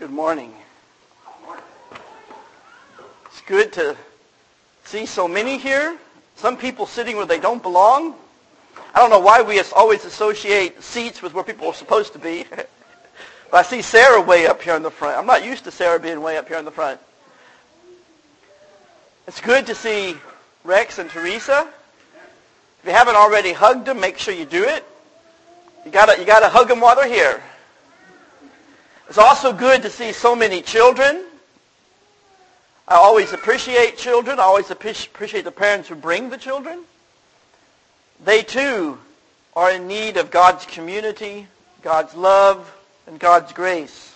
Good morning. It's good to see so many here. Some people sitting where they don't belong. I don't know why we always associate seats with where people are supposed to be. But I see Sarah way up here in the front. I'm not used to Sarah being way up here in the front. It's good to see Rex and Teresa. If you haven't already hugged them, make sure you do it. You gotta hug them while they're here. It's also good to see so many children. I always appreciate children. I always appreciate the parents who bring the children. They too are in need of God's community, God's love, and God's grace.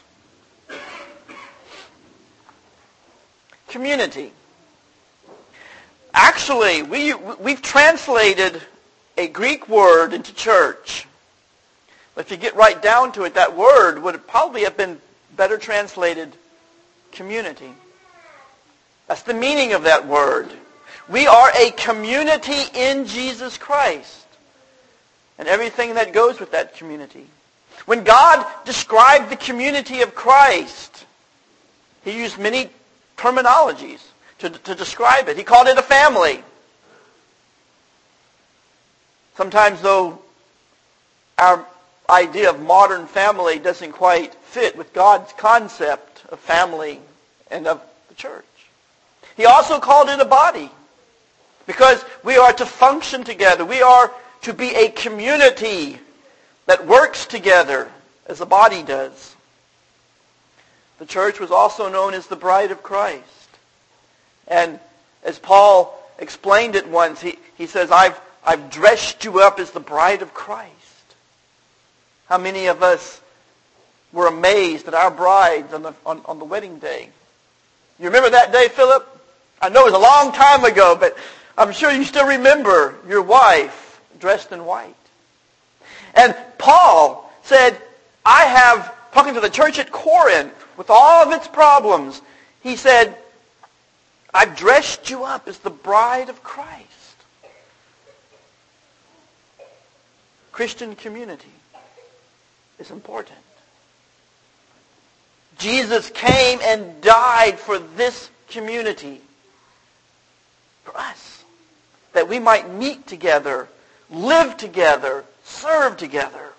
Community. Actually, we've translated a Greek word into church. But if you get right down to it, that word would probably have been better translated community. That's the meaning of that word. We are a community in Jesus Christ. And everything that goes with that community. When God described the community of Christ, He used many terminologies to describe it. He called it a family. Sometimes, though, our idea of modern family doesn't quite fit with God's concept of family and of the church. He also called it a body because we are to function together. We are to be a community that works together as a body does. The church was also known as the bride of Christ. And as Paul explained it once, he says, I've dressed you up as the bride of Christ. How many of us were amazed at our brides on the wedding day? You remember that day, Philip? I know it was a long time ago, but I'm sure you still remember your wife dressed in white. And Paul said, talking to the church at Corinth, with all of its problems, he said, I've dressed you up as the bride of Christ. Christian community is important. Jesus came and died for this community, for us, that we might meet together, live together, serve together.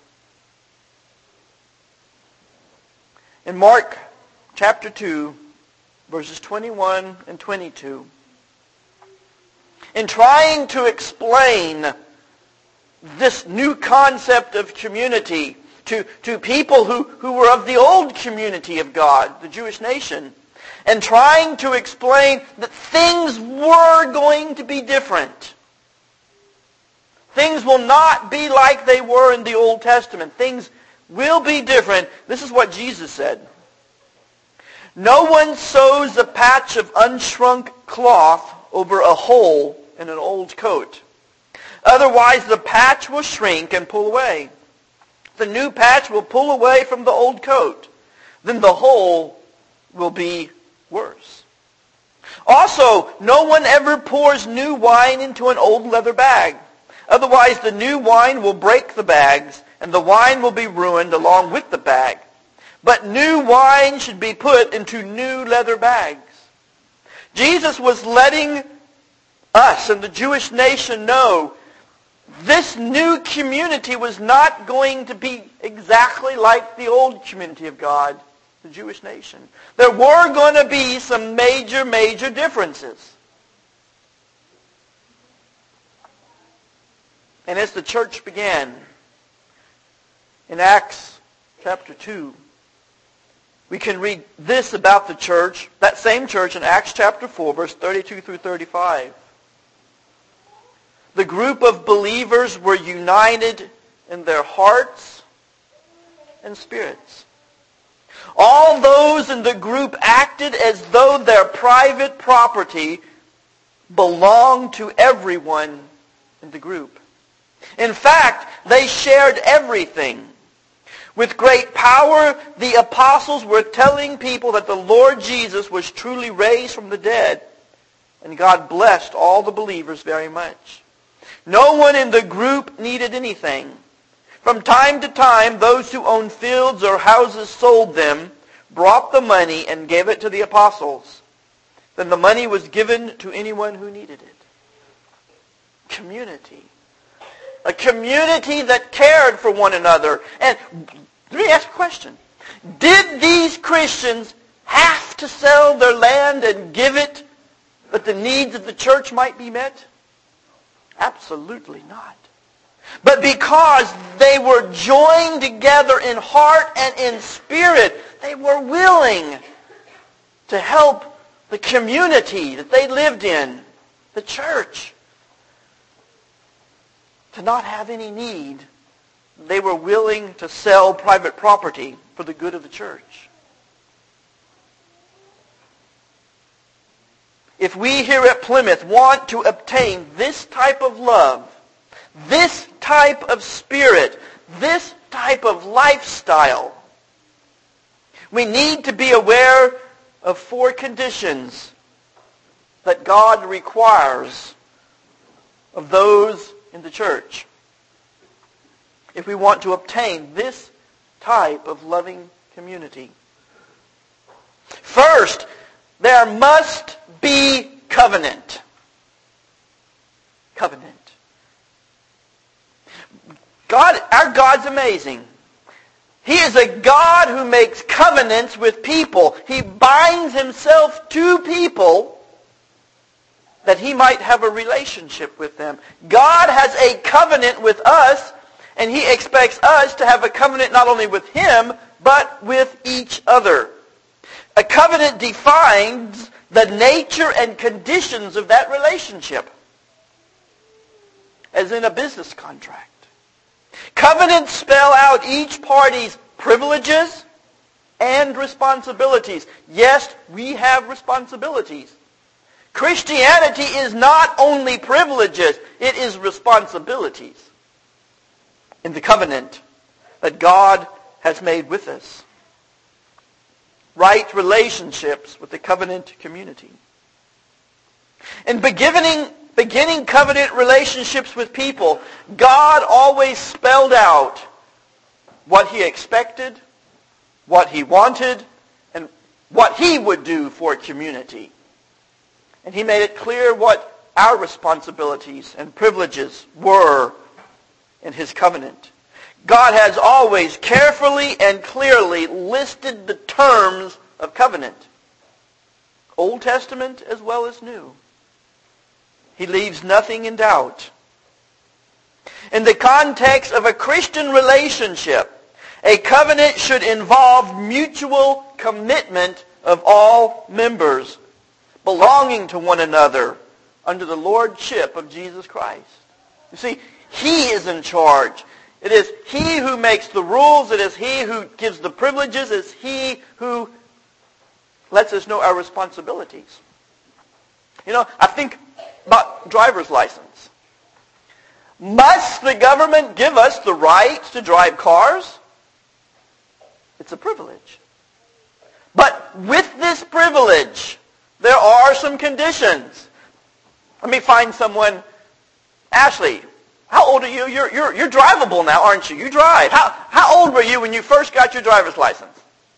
In Mark chapter 2, verses 21 and 22, in trying to explain this new concept of community to people who were of the old community of God, the Jewish nation, and trying to explain that things were going to be different. Things will not be like they were in the Old Testament. Things will be different. This is what Jesus said. No one sews a patch of unshrunk cloth over a hole in an old coat. Otherwise the patch will shrink and pull away. The new patch will pull away from the old coat. Then the hole will be worse. Also, no one ever pours new wine into an old leather bag. Otherwise, the new wine will break the bags, and the wine will be ruined along with the bag. But new wine should be put into new leather bags. Jesus was letting us and the Jewish nation know this new community was not going to be exactly like the old community of God, the Jewish nation. There were going to be some major differences. And as the church began, in Acts chapter 2, we can read this about the church, that same church in Acts chapter 4, verse 32 through 35. The group of believers were united in their hearts and spirits. All those in the group acted as though their private property belonged to everyone in the group. In fact, they shared everything. With great power, the apostles were telling people that the Lord Jesus was truly raised from the dead, and God blessed all the believers very much. No one in the group needed anything. From time to time, those who owned fields or houses sold them, brought the money and gave it to the apostles, then the money was given to anyone who needed it. Community. A community that cared for one another. And let me ask a question. Did these Christians have to sell their land and give it that the needs of the church might be met? Absolutely not. But because they were joined together in heart and in spirit, they were willing to help the community that they lived in, the church, to not have any need. They were willing to sell private property for the good of the church. If we here at Plymouth want to obtain this type of love, this type of spirit, this type of lifestyle, we need to be aware of 4 conditions that God requires of those in the church if we want to obtain this type of loving community. First, there must be covenant. Covenant. Our God's amazing. He is a God who makes covenants with people. He binds himself to people that he might have a relationship with them. God has a covenant with us, and he expects us to have a covenant not only with him, but with each other. A covenant defines the nature and conditions of that relationship, as in a business contract. Covenants spell out each party's privileges and responsibilities. Yes, we have responsibilities. Christianity is not only privileges, it is responsibilities in the covenant that God has made with us. Right relationships with the covenant community. In beginning covenant relationships with people, God always spelled out what he expected, what he wanted, and what he would do for a community. And he made it clear what our responsibilities and privileges were in his covenant. God has always carefully and clearly listed the terms of covenant, Old Testament as well as New. He leaves nothing in doubt. In the context of a Christian relationship, a covenant should involve mutual commitment of all members belonging to one another under the lordship of Jesus Christ. You see, he is in charge. It is he who makes the rules. It is he who gives the privileges. It is he who lets us know our responsibilities. You know, I think about driver's license. Must the government give us the right to drive cars? It's a privilege. But with this privilege, there are some conditions. Let me find someone. Ashley, how old are you? You're drivable now, aren't you? You drive. How old were you when you first got your driver's license?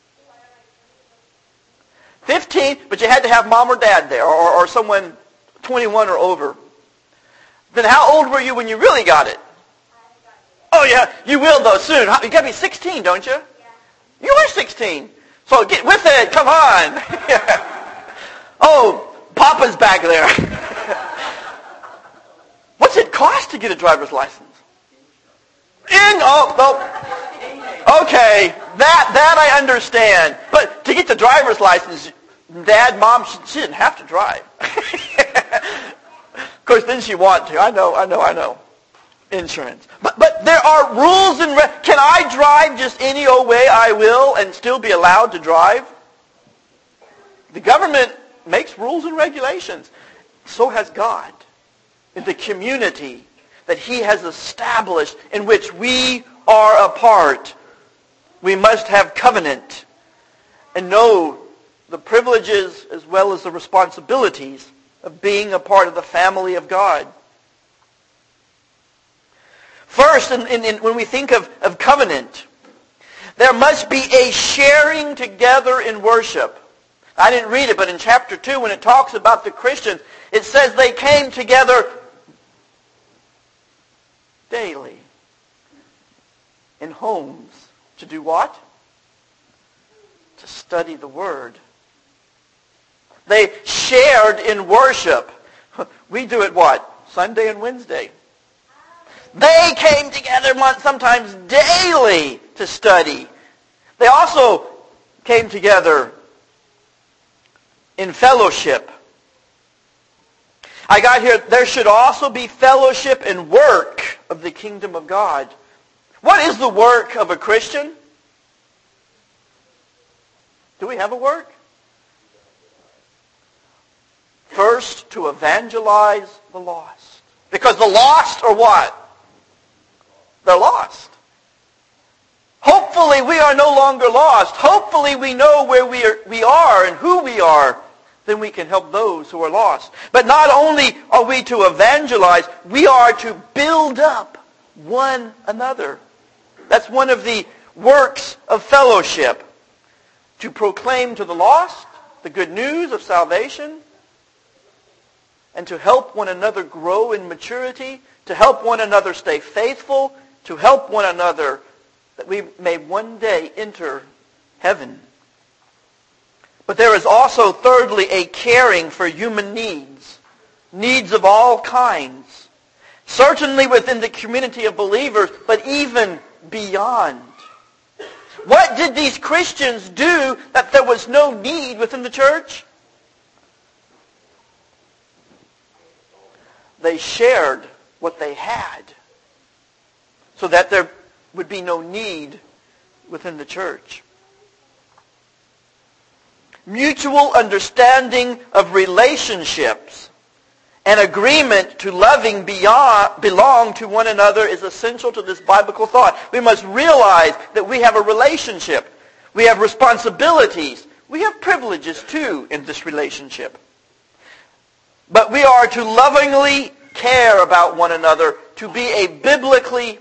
15, but you had to have mom or dad there, or someone 21 or over. Then how old were you when you really got it? Oh yeah, you will though soon. You got to be 16, don't you? Yeah. You are 16. So get with it. Come on. Oh, Papa's back there. What's it cost to get a driver's license? Okay, that I understand. But to get the driver's license, Dad, Mom, she didn't have to drive. Of course, didn't she want to? I know. Insurance. But there are rules and can I drive just any old way I will and still be allowed to drive? The government makes rules and regulations. So has God in the community that he has established in which we are a part. We must have covenant and know the privileges as well as the responsibilities of being a part of the family of God. First, when we think of covenant, There must be a sharing together in worship. I didn't read it, but in chapter 2, when it talks about the Christians, it says they came together daily in homes to do what? To study the Word. They shared in worship. We do it what? Sunday and Wednesday. They came together sometimes daily to study. They also came together in fellowship. I got here, there should also be fellowship and work of the kingdom of God. What is the work of a Christian? Do we have a work? First, to evangelize the lost. Because the lost are what? They're lost. Hopefully we are no longer lost. Hopefully we know where we are and who we are. Then we can help those who are lost. But not only are we to evangelize, we are to build up one another. That's one of the works of fellowship. To proclaim to the lost the good news of salvation, and to help one another grow in maturity, to help one another stay faithful, to help one another that we may one day enter heaven. But there is also, thirdly, a caring for human needs. Needs of all kinds. Certainly within the community of believers, but even beyond. What did these Christians do that there was no need within the church? They shared what they had so that there would be no need within the church. Mutual understanding of relationships and agreement to loving belong to one another is essential to this biblical thought. We must realize that we have a relationship. We have responsibilities. We have privileges too in this relationship. But we are to lovingly care about one another, to be a biblically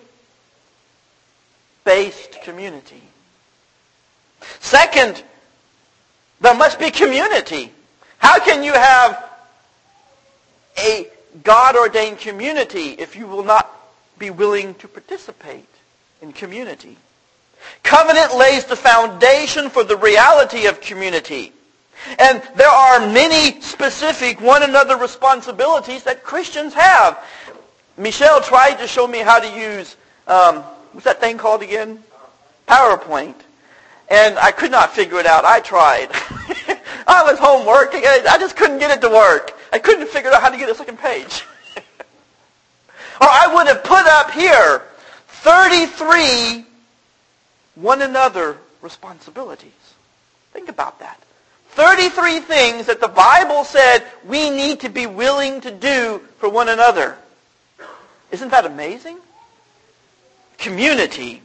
based community. Second, there must be community. How can you have a God-ordained community if you will not be willing to participate in community? Covenant lays the foundation for the reality of community. And there are many specific one another responsibilities that Christians have. Michelle tried to show me how to use, what's that thing called again? PowerPoint. And I could not figure it out. I tried. I was home working. I just couldn't get it to work. I couldn't figure out how to get a second page. Or I would have put up here 33 one another responsibilities. Think about that. 33 things that the Bible said we need to be willing to do for one another. Isn't that amazing? Community.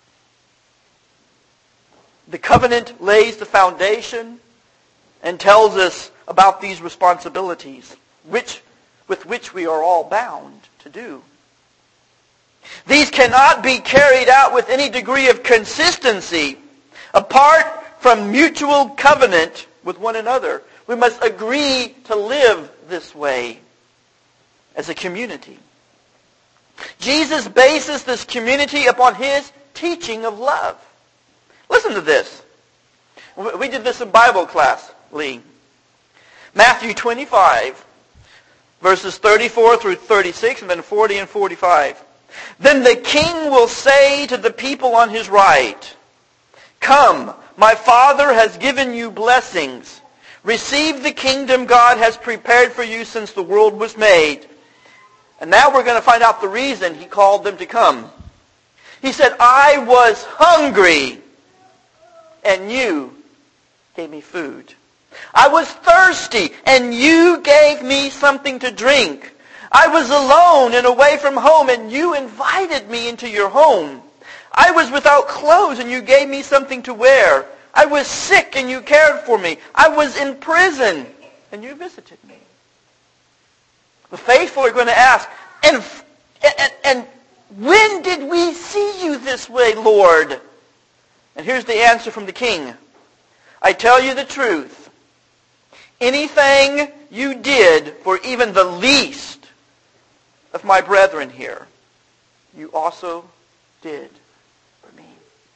The covenant lays the foundation and tells us about these responsibilities, with which we are all bound to do. These cannot be carried out with any degree of consistency apart from mutual covenant with one another. We must agree to live this way as a community. Jesus bases this community upon his teaching of love. Listen to this. We did this in Bible class, Lee. Matthew 25, verses 34 through 36, and then 40 and 45. Then the king will say to the people on his right, "Come, my Father has given you blessings. Receive the kingdom God has prepared for you since the world was made." And now we're going to find out the reason he called them to come. He said, "I was hungry, and you gave me food. I was thirsty, and you gave me something to drink. I was alone and away from home, and you invited me into your home. I was without clothes, and you gave me something to wear. I was sick, and you cared for me. I was in prison, and you visited me." The faithful are going to ask, and when did we see you this way, Lord? And here's the answer from the king. I tell you the truth. Anything you did for even the least of my brethren here, you also did for me.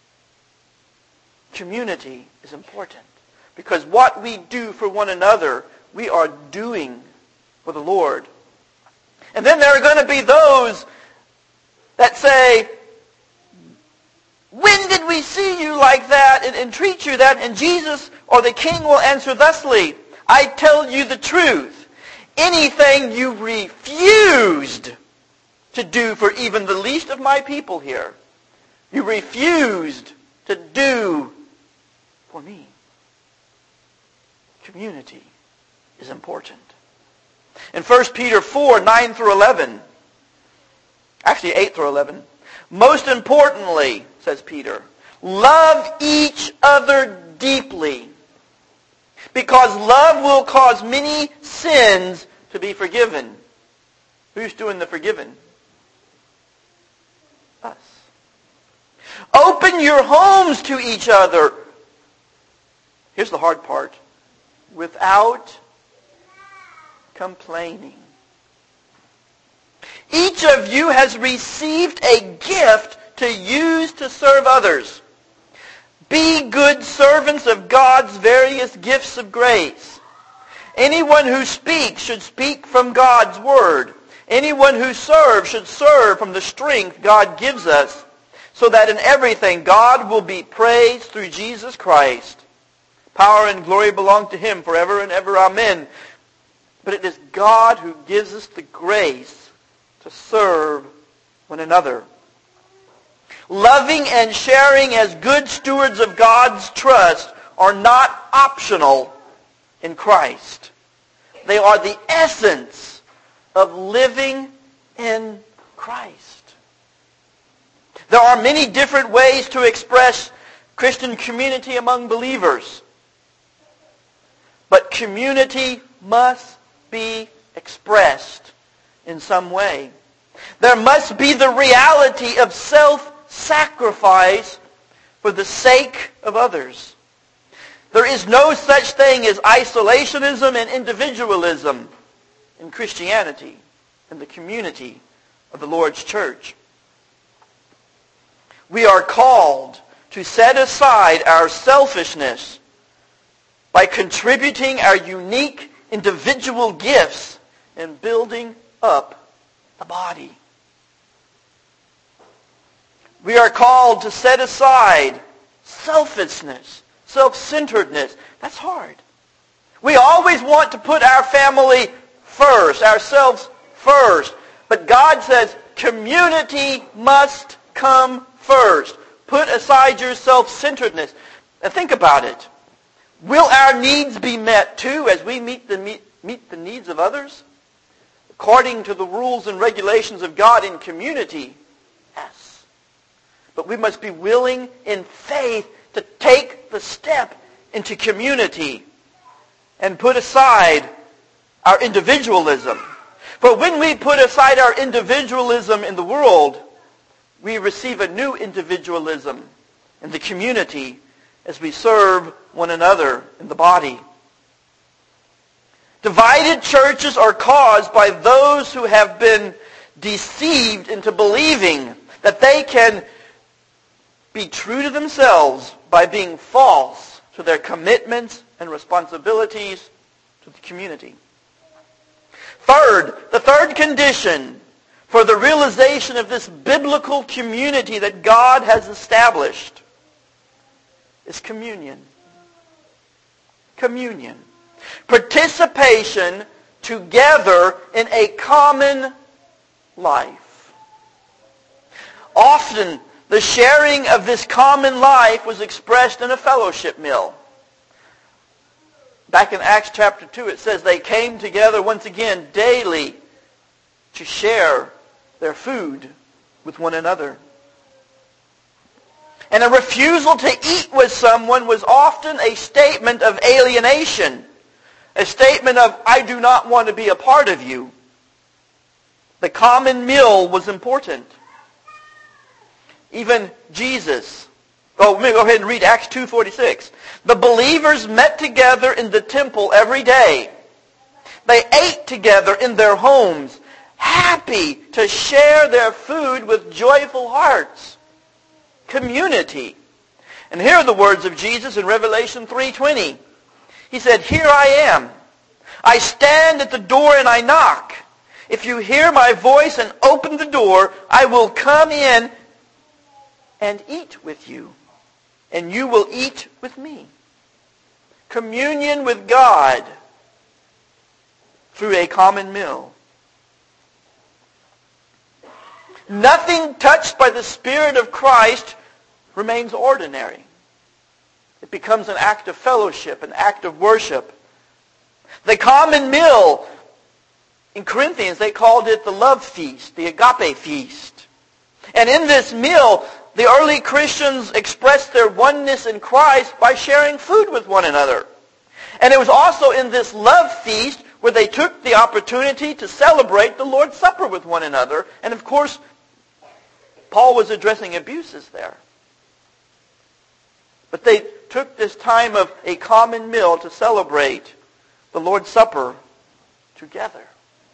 Community is important because what we do for one another, we are doing for the Lord. And then there are going to be those that say, when did we see you like that and treat you that? And Jesus or the king will answer thusly, I tell you the truth. Anything you refused to do for even the least of my people here, you refused to do for me. Community is important. In 1 Peter 4, 9 through 11, actually 8 through 11, most importantly, says Peter, love each other deeply, because love will cause many sins to be forgiven. Who's doing the forgiving? Us. Open your homes to each other. Here's the hard part. Without complaining. Each of you has received a gift to use to serve others. Be good servants of God's various gifts of grace. Anyone who speaks should speak from God's word. Anyone who serves should serve from the strength God gives us, so that in everything God will be praised through Jesus Christ. Power and glory belong to Him forever and ever. Amen. But it is God who gives us the grace to serve one another. Loving and sharing as good stewards of God's trust are not optional in Christ. They are the essence of living in Christ. There are many different ways to express Christian community among believers. But community must be expressed in some way. There must be the reality of self-sacrifice for the sake of others. There is no such thing as isolationism and individualism in Christianity, in the community of the Lord's church. We are called to set aside our selfishness by contributing our unique individual gifts and building up the body. We are called to set aside selfishness, self-centeredness. That's hard. We always want to put our family first, ourselves first. But God says community must come first. Put aside your self-centeredness. And think about it. Will our needs be met too as we meet the needs of others? According to the rules and regulations of God in community, yes. But we must be willing in faith to take the step into community and put aside our individualism. For when we put aside our individualism in the world, we receive a new individualism in the community as we serve one another in the body. Divided churches are caused by those who have been deceived into believing that they can be true to themselves by being false to their commitments and responsibilities to the community. Third, the third condition for the realization of this biblical community that God has established is communion. Communion. Participation together in a common life. Often, the sharing of this common life was expressed in a fellowship meal. Back in Acts chapter 2, it says they came together once again daily to share their food with one another. And a refusal to eat with someone was often a statement of alienation. A statement of, I do not want to be a part of you. The common meal was important. Even Jesus Oh, let me go ahead and read Acts 2:46. The believers met together in the temple every day. They ate together in their homes, happy to share their food with joyful hearts. Community. And here are the words of Jesus in Revelation 3:20. He said, "Here I am. I stand at the door and I knock. If you hear my voice and open the door, I will come in and eat with you, and you will eat with me." Communion with God through a common meal. Nothing touched by the Spirit of Christ remains ordinary. It becomes an act of fellowship, an act of worship. The common meal, in Corinthians, they called it the love feast, the agape feast. And in this meal, the early Christians expressed their oneness in Christ by sharing food with one another. And it was also in this love feast where they took the opportunity to celebrate the Lord's Supper with one another. And of course, Paul was addressing abuses there. But they took this time of a common meal to celebrate the Lord's Supper together.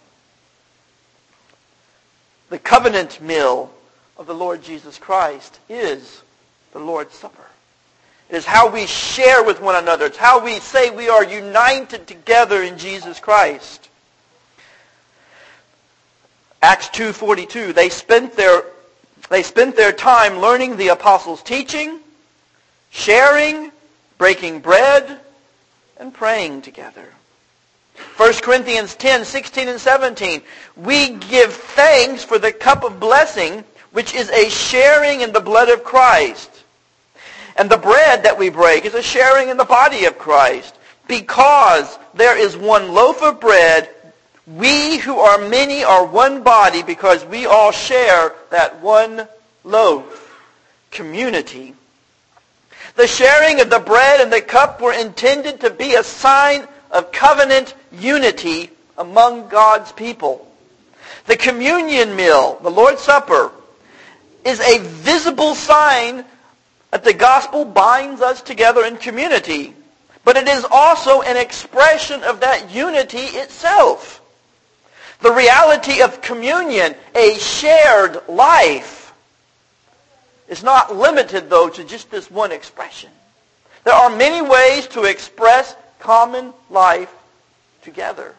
The covenant meal of the Lord Jesus Christ is the Lord's Supper. It is how we share with one another. It's how we say we are united together in Jesus Christ. Acts 2:42, they spent their time learning the apostles' teaching, sharing, breaking bread, and praying together. 1 Corinthians 10:16 and 17, we give thanks for the cup of blessing, which is a sharing in the blood of Christ. And the bread that we break is a sharing in the body of Christ. Because there is one loaf of bread, we who are many are one body because we all share that one loaf. Community. The sharing of the bread and the cup were intended to be a sign of covenant unity among God's people. The communion meal, the Lord's Supper, is a visible sign that the gospel binds us together in community. But it is also an expression of that unity itself. The reality of communion, a shared life, is not limited, though, to just this one expression. There are many ways to express common life together.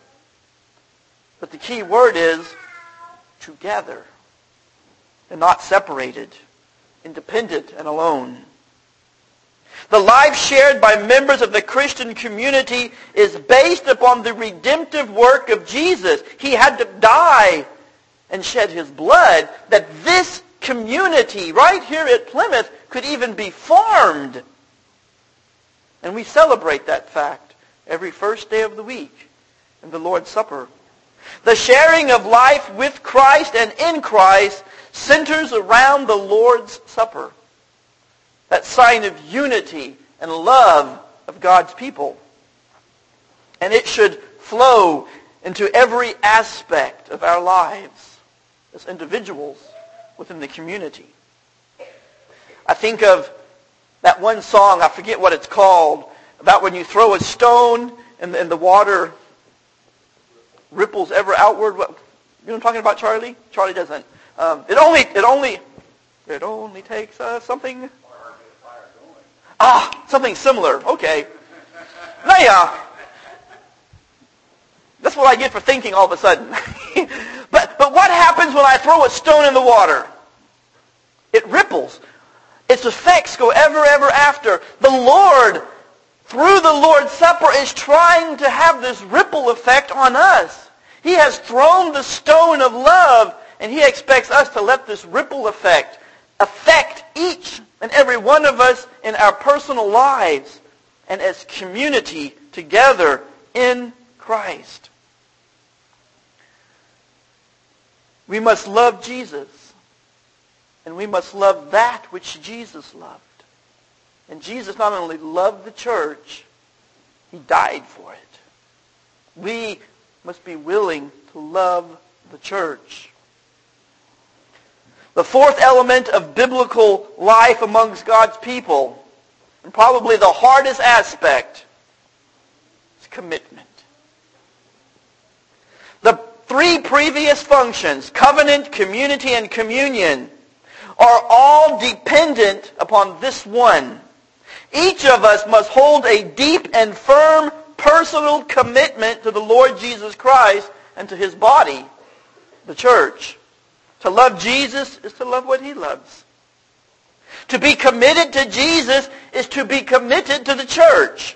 But the key word is together, and not separated, independent and alone. The life shared by members of the Christian community is based upon the redemptive work of Jesus. He had to die and shed his blood that this community right here at Plymouth could even be formed. And we celebrate that fact every first day of the week in the Lord's Supper. The sharing of life with Christ and in Christ centers around the Lord's Supper, that sign of unity and love of God's people. And it should flow into every aspect of our lives as individuals within the community. I think of that one song, I forget what it's called, about when you throw a stone and the water ripples ever outward. You know what I'm talking about, Charlie? Charlie doesn't. It only takes something. Something similar. Okay. Yeah. That's what I get for thinking all of a sudden. But what happens when I throw a stone in the water? It ripples. Its effects go ever after. The Lord, through the Lord's Supper, is trying to have this ripple effect on us. He has thrown the stone of love, and He expects us to let this ripple effect affect each and every one of us in our personal lives and as community together in Christ. We must love Jesus, and we must love that which Jesus loved. And Jesus not only loved the church, He died for it. We must be willing to love the church. The fourth element of biblical life amongst God's people, and probably the hardest aspect, is commitment. The three previous functions, covenant, community, and communion, are all dependent upon this one. Each of us must hold a deep and firm personal commitment to the Lord Jesus Christ and to His body, the church. To love Jesus is to love what He loves. To be committed to Jesus is to be committed to the church.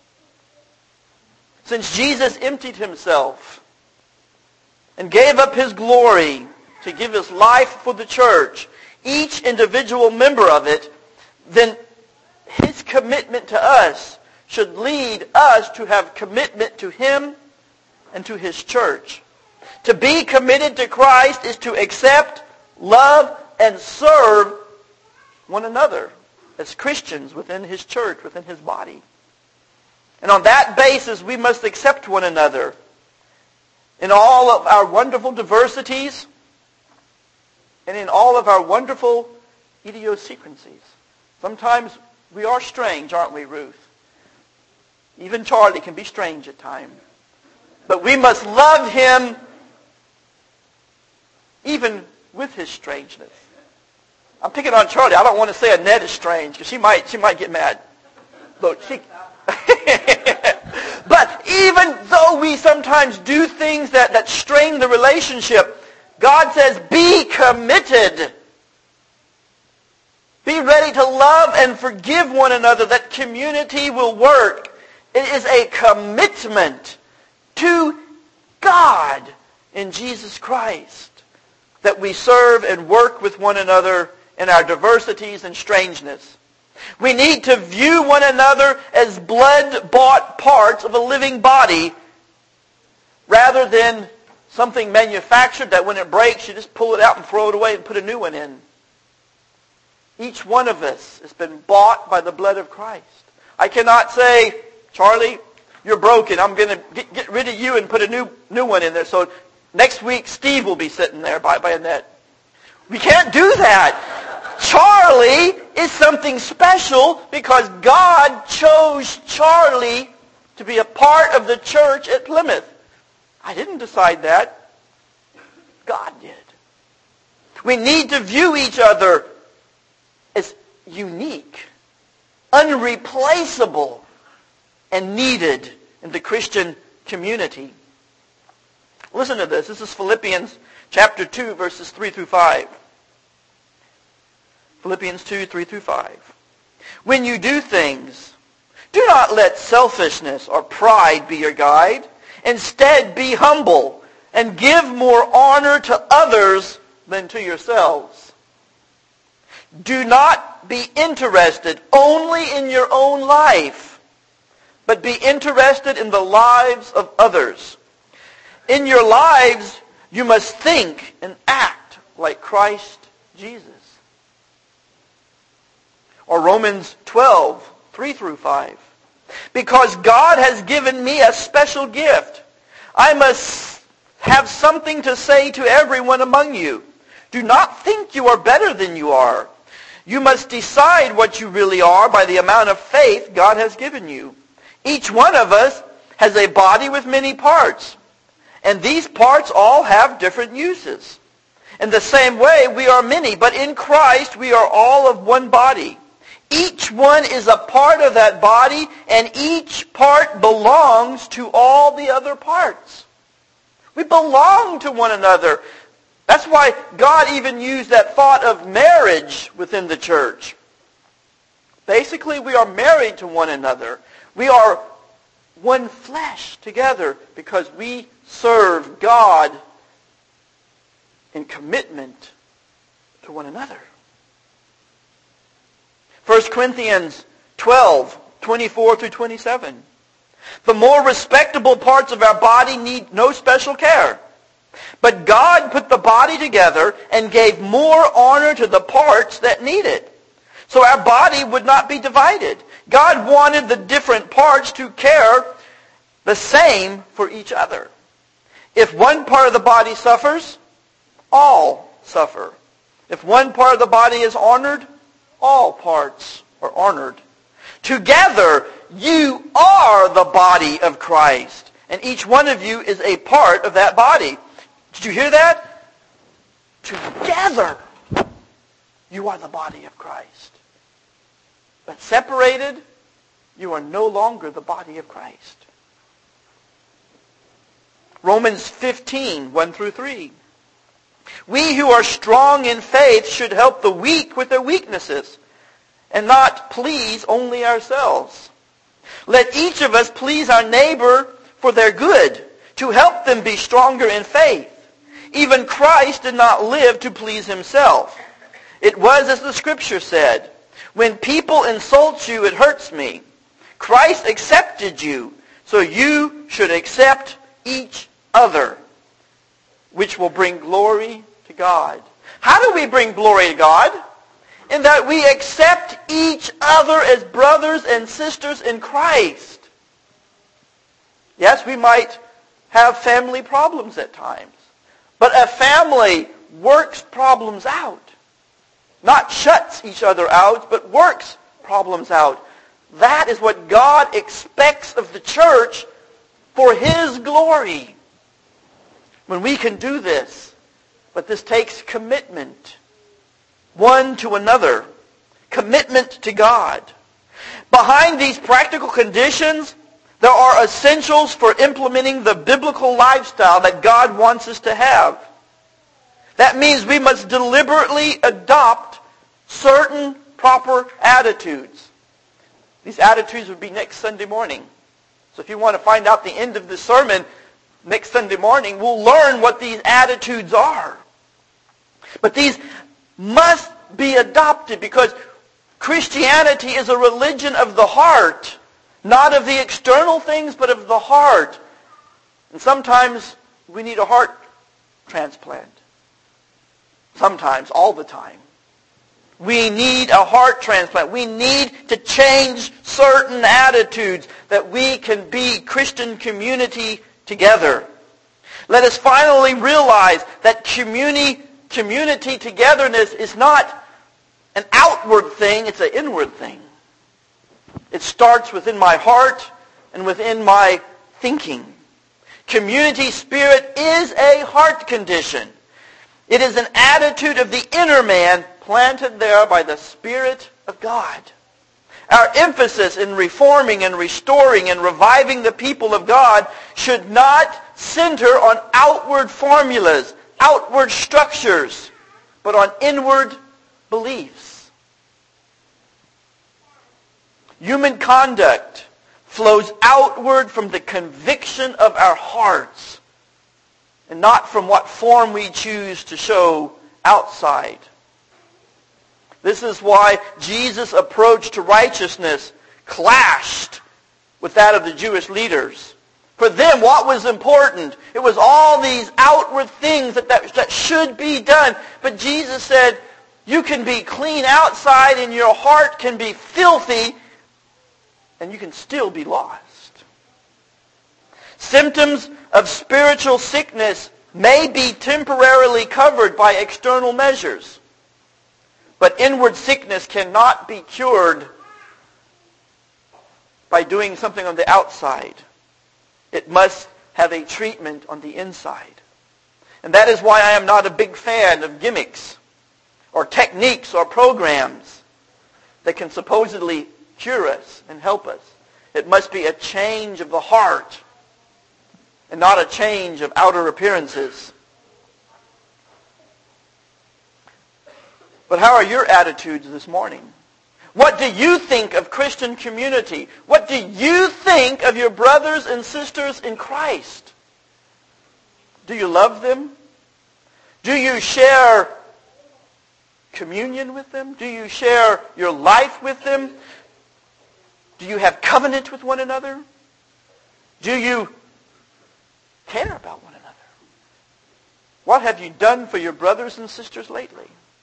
Since Jesus emptied Himself and gave up His glory to give His life for the church, each individual member of it, then His commitment to us should lead us to have commitment to Him and to His church. To be committed to Christ is to accept, love, and serve one another as Christians within His church, within His body. And on that basis, we must accept one another in all of our wonderful diversities and in all of our wonderful idiosyncrasies. Sometimes we are strange, aren't we, Ruth? Even Charlie can be strange at times. But we must love him even with his strangeness. I'm picking on Charlie. I don't want to say Annette is strange because she might get mad. Look, but even though we sometimes do things that strain the relationship, God says, be committed. Be ready to love and forgive one another, that community will work. It is a commitment to God in Jesus Christ that we serve and work with one another in our diversities and strangeness. We need to view one another as blood-bought parts of a living body rather than something manufactured that when it breaks, you just pull it out and throw it away and put a new one in. Each one of us has been bought by the blood of Christ. I cannot say, Charlie, you're broken. I'm going to get rid of you and put a new one in there. So next week, Steve will be sitting there by Annette. We can't do that. Charlie is something special because God chose Charlie to be a part of the church at Plymouth. I didn't decide that. God did. We need to view each other as unique, unreplaceable, and needed in the Christian community. Listen to this. This is Philippians chapter 2, verses 3 through 5. Philippians 2, 3 through 5. When you do things, do not let selfishness or pride be your guide. Instead, be humble and give more honor to others than to yourselves. Do not be interested only in your own life, but be interested in the lives of others. In your lives, you must think and act like Christ Jesus. Or Romans 12, 3 through 5. Because God has given me a special gift, I must have something to say to everyone among you. Do not think you are better than you are. You must decide what you really are by the amount of faith God has given you. Each one of us has a body with many parts, and these parts all have different uses. In the same way, we are many, but in Christ we are all of one body. Each one is a part of that body, and each part belongs to all the other parts. We belong to one another. That's why God even used that thought of marriage within the church. Basically, we are married to one another. We are one flesh together because we serve God in commitment to one another. 1 Corinthians 12, 24 through 27. The more respectable parts of our body need no special care. But God put the body together and gave more honor to the parts that need it. So our body would not be divided. God wanted the different parts to care the same for each other. If one part of the body suffers, all suffer. If one part of the body is honored, all parts are honored. Together, you are the body of Christ, and each one of you is a part of that body. Did you hear that? Together, you are the body of Christ. But separated, you are no longer the body of Christ. Romans 15, 1 through 3. We who are strong in faith should help the weak with their weaknesses and not please only ourselves. Let each of us please our neighbor for their good, to help them be stronger in faith. Even Christ did not live to please himself. It was as the Scripture said, when people insult you, it hurts me. Christ accepted you, so you should accept each other, which will bring glory to God. How do we bring glory to God? In that we accept each other as brothers and sisters in Christ. Yes, we might have family problems at times, but a family works problems out. Not shuts each other out, but works problems out. That is what God expects of the church for his glory. When we can do this, but this takes commitment, one to another, commitment to God. Behind these practical conditions, there are essentials for implementing the biblical lifestyle that God wants us to have. That means we must deliberately adopt certain proper attitudes. These attitudes would be next Sunday morning. So if you want to find out the end of the sermon, next Sunday morning, we'll learn what these attitudes are. But these must be adopted because Christianity is a religion of the heart, not of the external things, but of the heart. And sometimes we need a heart transplant. Sometimes, all the time. We need a heart transplant. We need to change certain attitudes that we can be Christian community together. Let us finally realize that community togetherness is not an outward thing, it's an inward thing. It starts within my heart and within my thinking. Community spirit is a heart condition. It is an attitude of the inner man planted there by the Spirit of God. Our emphasis in reforming and restoring and reviving the people of God should not center on outward formulas, outward structures, but on inward beliefs. Human conduct flows outward from the conviction of our hearts and not from what form we choose to show outside. This is why Jesus' approach to righteousness clashed with that of the Jewish leaders. For them, what was important? It was all these outward things that should be done. But Jesus said, you can be clean outside and your heart can be filthy and you can still be lost. Symptoms of spiritual sickness may be temporarily covered by external measures, but inward sickness cannot be cured by doing something on the outside. It must have a treatment on the inside. And that is why I am not a big fan of gimmicks or techniques or programs that can supposedly cure us and help us. It must be a change of the heart and not a change of outer appearances. But how are your attitudes this morning? What do you think of Christian community? What do you think of your brothers and sisters in Christ? Do you love them? Do you share communion with them? Do you share your life with them? Do you have covenant with one another? Do you care about one another? What have you done for your brothers and sisters lately?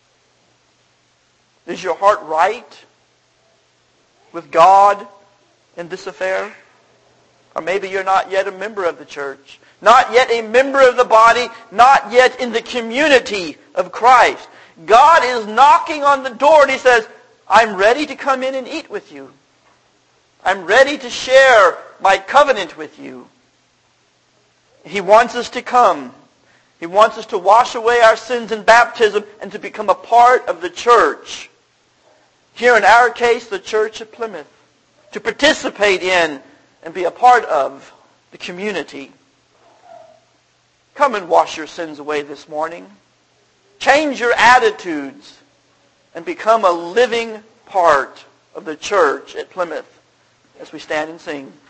Is your heart right with God in this affair? Or maybe you're not yet a member of the church, not yet a member of the body, not yet in the community of Christ. God is knocking on the door and He says, I'm ready to come in and eat with you. I'm ready to share my covenant with you. He wants us to come. He wants us to wash away our sins in baptism and to become a part of the church. Here in our case, the church at Plymouth. To participate in and be a part of the community. Come and wash your sins away this morning. Change your attitudes and become a living part of the church at Plymouth as we stand and sing.